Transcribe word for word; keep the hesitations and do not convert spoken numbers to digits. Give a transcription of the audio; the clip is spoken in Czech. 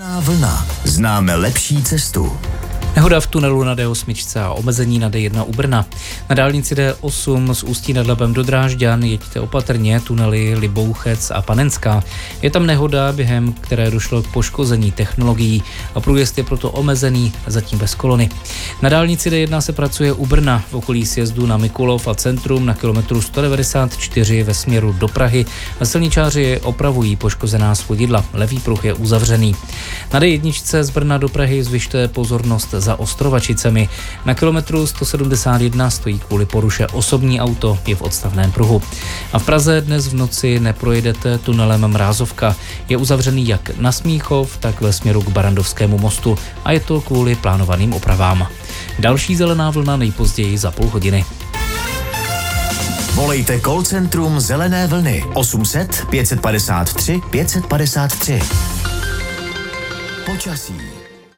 Zelená vlna. Známe lepší cestu. Nehoda v tunelu na D osm a omezení na D jedna u Brna. Na dálnici D osm z Ústí nad Labem do Drážďan jeďte opatrně, tunely Libouchec a Panenská. Je tam nehoda, během které došlo k poškození technologií a průjezd je proto omezený, zatím bez kolony. Na dálnici D jedna se pracuje u Brna v okolí sjezdu na Mikulov a centrum na kilometru sto devadesát čtyři ve směru do Prahy. Silničáři opravují poškozená svodidla, levý pruh je uzavřený. Na D jedna z Brna do Prahy zvyšte pozornost za Ostrovačicemi. Na kilometru sto sedmdesát jedna stojí kvůli poruše osobní auto, je v odstavném pruhu. A v Praze dnes v noci neprojedete tunelem Mrázovka. Je uzavřený jak na Smíchov, tak ve směru k Barandovskému mostu a je to kvůli plánovaným opravám. Další zelená vlna nejpozději za půl hodiny. Volejte call centrum Zelené vlny osm set pět set padesát tři pět set padesát tři. Počasí.